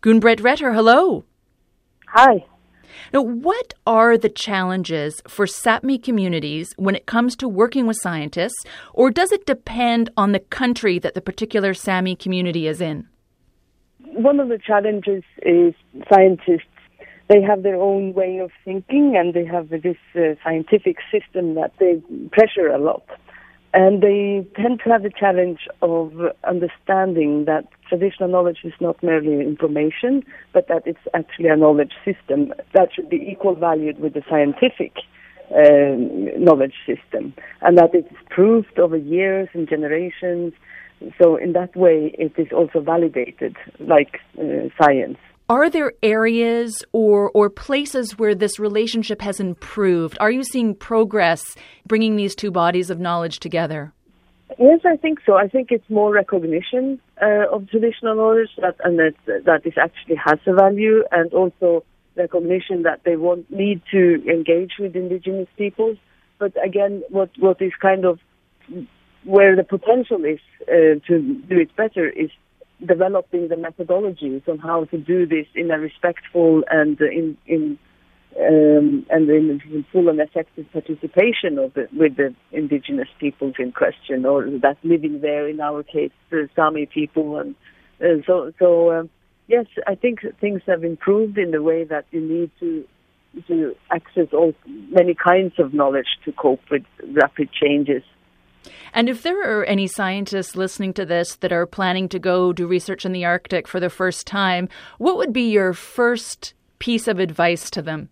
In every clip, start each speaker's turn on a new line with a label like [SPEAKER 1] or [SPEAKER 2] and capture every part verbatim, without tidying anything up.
[SPEAKER 1] Gun-Britt Retter, hello.
[SPEAKER 2] Hi.
[SPEAKER 1] Now, what are the challenges for Sapmi communities when it comes to working with scientists, or does it depend on the country that the particular Sami community is in?
[SPEAKER 2] One of the challenges is scientists. They have their own way of thinking, and they have this uh, scientific system that they pressure a lot. And they tend to have the challenge of understanding that traditional knowledge is not merely information, but that it's actually a knowledge system that should be equal valued with the scientific uh, knowledge system, and that it's proved over years and generations. So in that way, it is also validated, like uh, science.
[SPEAKER 1] Are there areas or, or places where this relationship has improved? Are you seeing progress bringing these two bodies of knowledge together?
[SPEAKER 2] Yes, I think so. I think it's more recognition uh, of traditional knowledge that and that that it actually has a value, and also recognition that they won't need to engage with indigenous peoples. But again, what what is kind of where the potential is uh, to do it better is developing the methodologies on how to do this in a respectful and in in um, and in, in full and effective participation of the, with the indigenous peoples in question, or that living there. In our case, the Sami people, and uh, so so. Um, yes, I think things have improved in the way that you need to to access all many kinds of knowledge to cope with rapid changes.
[SPEAKER 1] And if there are any scientists listening to this that are planning to go do research in the Arctic for the first time, what would be your first piece of advice to them?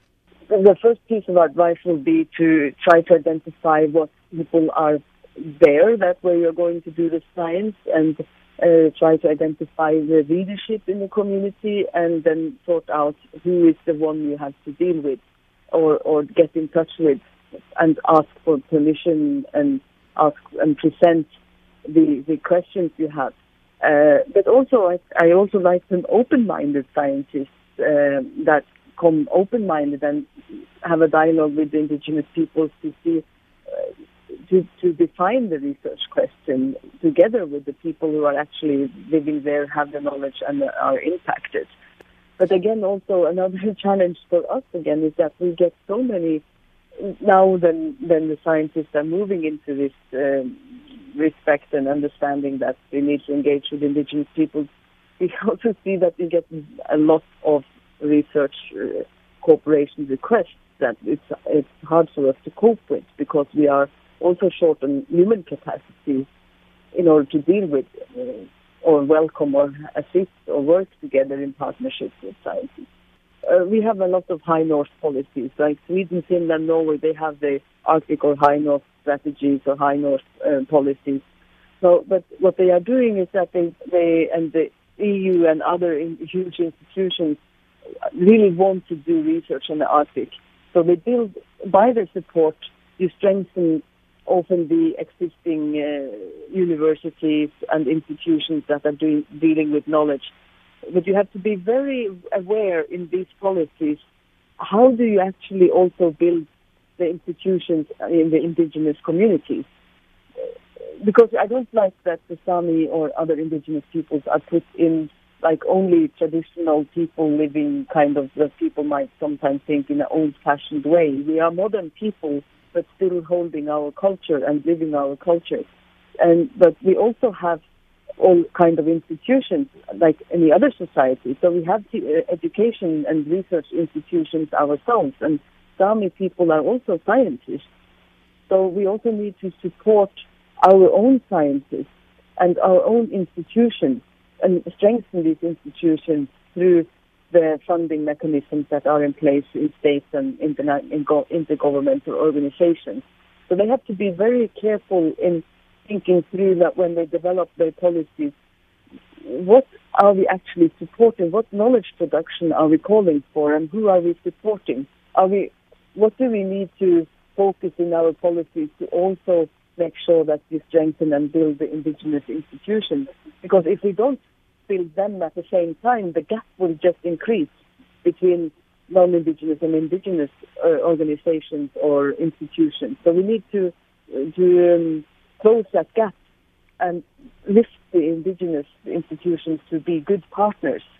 [SPEAKER 2] The first piece of advice would be to try to identify what people are there, that where you're going to do the science, and uh, try to identify the leadership in the community, and then sort out who is the one you have to deal with or, or get in touch with, and ask for permission and ask and present the, the questions you have. Uh, but also, I, I also like some open-minded scientists uh, that come open-minded and have a dialogue with the indigenous peoples to see, uh, to, to define the research question together with the people who are actually living there, have the knowledge and are impacted. But again, also another challenge for us again is that we get so many now then, then the scientists are moving into this uh, respect and understanding that we need to engage with indigenous people. We also see that we get a lot of research uh, cooperation requests that it's it's hard for us to cope with, because we are also short on human capacity in order to deal with uh, or welcome or assist or work together in partnership with scientists. Uh, we have a lot of high north policies, like Sweden, Finland, Norway. They have the Arctic or high north strategies or high north uh, policies. So, but what they are doing is that they, they and the E U and other in, huge institutions really want to do research in the Arctic. So they build, by their support, you strengthen often the existing uh, universities and institutions that are doing, dealing with knowledge. But you have to be very aware in these policies, how do you actually also build the institutions in the indigenous communities? Because I don't like that the Sami or other indigenous peoples are put in like only traditional people living kind of, that people might sometimes think in an old-fashioned way. We are modern people, but still holding our culture and living our culture. And but we also have all kind of institutions like any other society. So we have the, uh, education and research institutions ourselves, and Sami people are also scientists. So we also need to support our own scientists and our own institutions and strengthen these institutions through the funding mechanisms that are in place in states and interna- in go- intergovernmental organizations. So they have to be very careful in thinking through that when they develop their policies, what are we actually supporting? What knowledge production are we calling for, and who are we supporting? Are we? What do we need to focus in our policies to also make sure that we strengthen and build the indigenous institutions? Because if we don't build them at the same time, the gap will just increase between non-indigenous and indigenous uh, organizations or institutions. So we need to to um, close that gap and lift the indigenous institutions to be good partners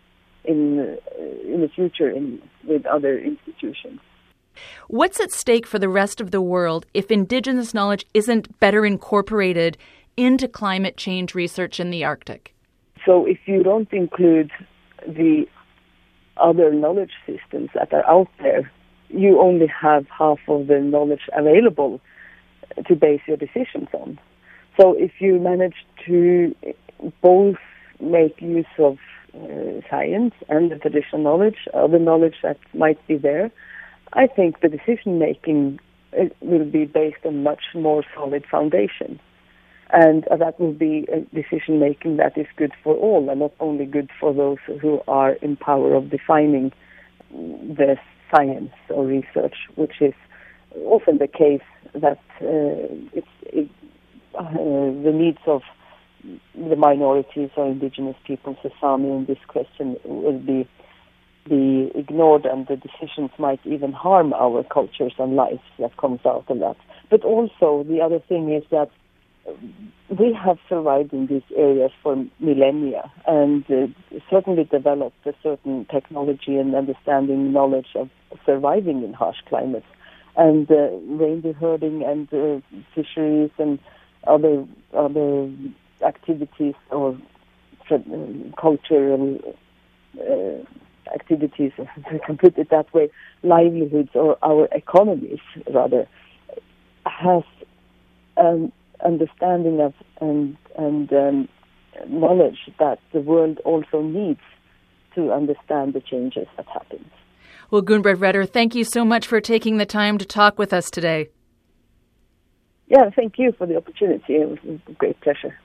[SPEAKER 2] in uh, in the future in with other institutions.
[SPEAKER 1] What's at stake for the rest of the world if indigenous knowledge isn't better incorporated into climate change research in the Arctic?
[SPEAKER 2] So if you don't include the other knowledge systems that are out there, you only have half of the knowledge available to base your decisions on. So if you manage to both make use of uh, science and the traditional knowledge, other knowledge that might be there, I think the decision-making will be based on much more solid foundation. And uh, that will be a decision-making that is good for all, and not only good for those who are in power of defining the science or research, which is often the case that uh, it's, it, uh, the needs of the minorities or indigenous peoples, the Sami, in this question will be be ignored, and the decisions might even harm our cultures and lives that comes out of that. But also the other thing is that we have survived in these areas for millennia and uh, certainly developed a certain technology and understanding, knowledge of surviving in harsh climates. And uh, reindeer herding and uh, fisheries and other other activities or uh, cultural uh, activities, if I can put it that way, livelihoods or our economies rather, has um, understanding of and and um, knowledge that the world also needs to understand the changes that happen.
[SPEAKER 1] Well, Gunbritt Redder, thank you so much for taking the time to talk with us today.
[SPEAKER 2] Yeah, thank you for the opportunity. It was a great pleasure.